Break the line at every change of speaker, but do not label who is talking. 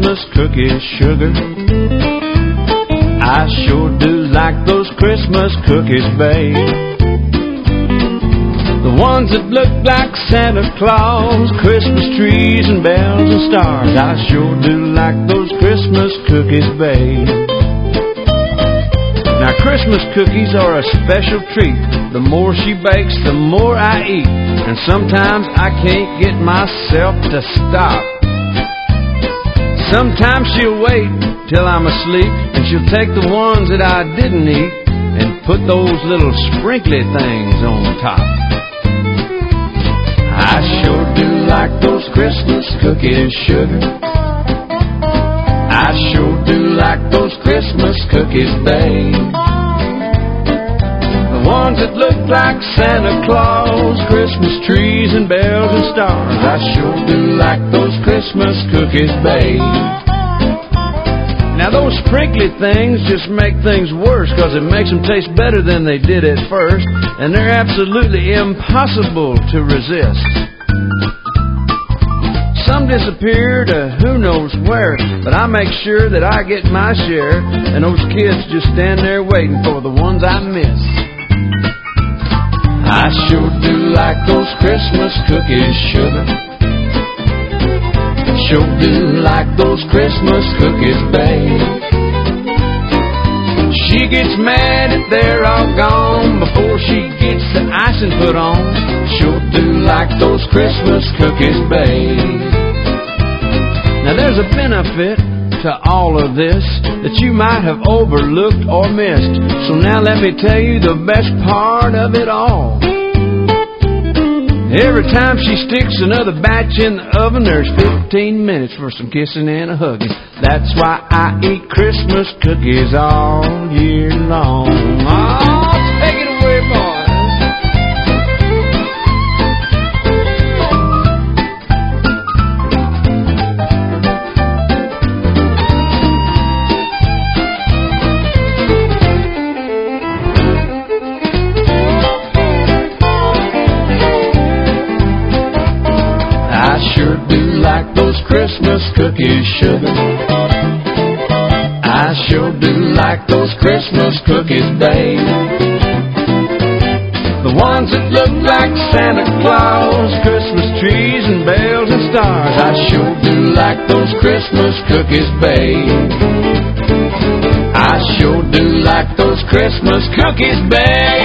Christmas cookies, sugar. I sure do like those Christmas cookies, babe. The ones that look like Santa Claus, Christmas trees and bells and stars. I sure do like those Christmas cookies, babe. Now Christmas cookies are a special treat. The more she bakes, the more I eat. And sometimes I can't get myself to stop. Sometimes she'll wait till I'm asleep, and she'll take the ones that I didn't eat and put those little sprinkly things on top. I sure do like those Christmas cookies, sugar. I sure do like those Christmas cookies, babe. The ones that look like Santa Claus, Christmas trees and bells and stars. I sure do like those Christmas cookies, babe. Now those sprinkly things just make things worse, 'cause it makes them taste better than they did at first, and they're absolutely impossible to resist. Some disappear to who knows where, but I make sure that I get my share, and those kids just stand there waiting for the ones I miss. I sure do like those Christmas cookies, sugar. Sure do like those Christmas cookies, babe. She gets mad if they're all gone before she gets the icing put on. Sure do like those Christmas cookies, babe. Now there's a benefit to all of this that you might have overlooked or missed. So now let me tell you the best part of it all. Every time she sticks another batch in the oven, there's 15 minutes for some kissing and a hugging. That's why I eat Christmas cookies all year long. Oh, take it away, boys. Christmas cookies, sugar. I sure do like those Christmas cookies, babe. The ones that look like Santa Claus, Christmas trees and bells and stars. I sure do like those Christmas cookies, babe. I sure do like those Christmas cookies, babe.